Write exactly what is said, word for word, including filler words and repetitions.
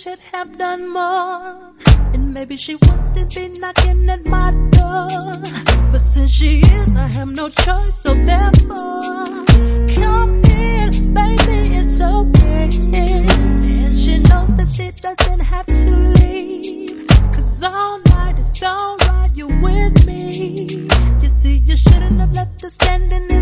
could have done more, and maybe she wouldn't be knocking at my door. But since she is, I have no choice, so therefore, come in, baby, it's okay. And she knows that she doesn't have to leave.